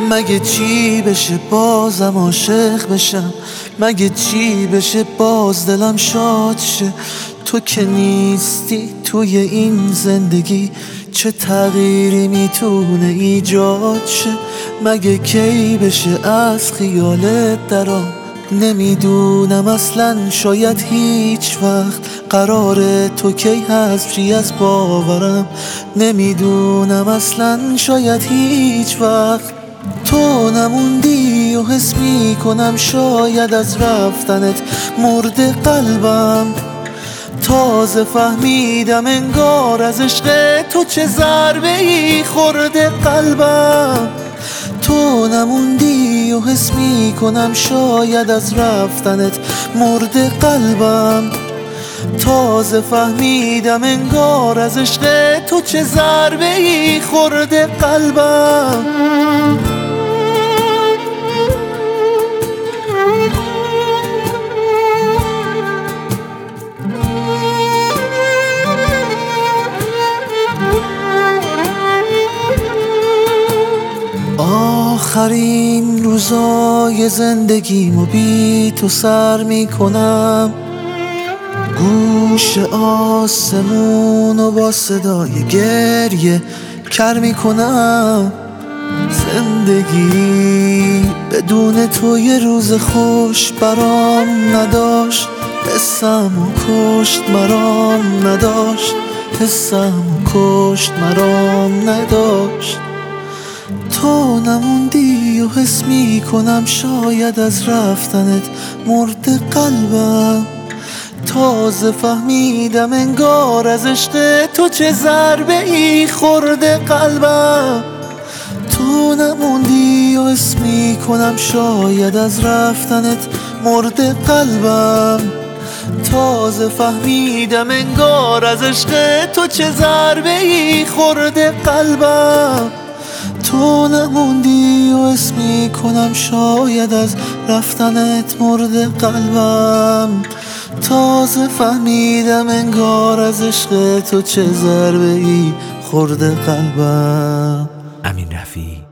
مگه چی بشه بازم عاشق بشم؟ مگه چی بشه باز دلم شاد شه؟ تو که نیستی توی این زندگی، چه تغییری میتونه ایجاد شه؟ مگه کی بشه از خیالت درام؟ نمیدونم اصلا، شاید هیچ وقت. قراره تو کی حذف شی از باورم؟ نمیدونم اصلا، شاید هیچ وقت. تو نموندی و حس میکنم شاید از رفتنت مرده قلبم. تازه فهمیدم انگار از عشق تو چه ضربه ای خورده قلبم. تو نموندی و حس میکنم شاید از رفتنت مرده قلبم. تازه فهمیدم انگار از عشق تو چه ضربه ای خورده قلبم. آخرین روزای زندگیمو بی تو سر میکنم، گوش آسمونو با صدای گریه کر میکنم. زندگی بدون تو یه روز خوش برام نداشت، حسمو کشت مرام نداشت، حسمو کشت مرام نداشت. تو نموندی و حس میکنم شاید از رفتنت مرده قلبم. تازه فهمیدم انگار از عشق تو چه ضربه ای خورده قلبم. تو نموندی و حس میکنم شاید از رفتنت مرده قلبم. تازه فهمیدم انگار از عشق تو چه ضربه ای خورده قلبم. تو نموندی و حس میکنم شاید از رفتنت مرده قلبم. تازه فهمیدم انگار از عشق تو چه ضربه ای خورده قلبم. امین رفیعی.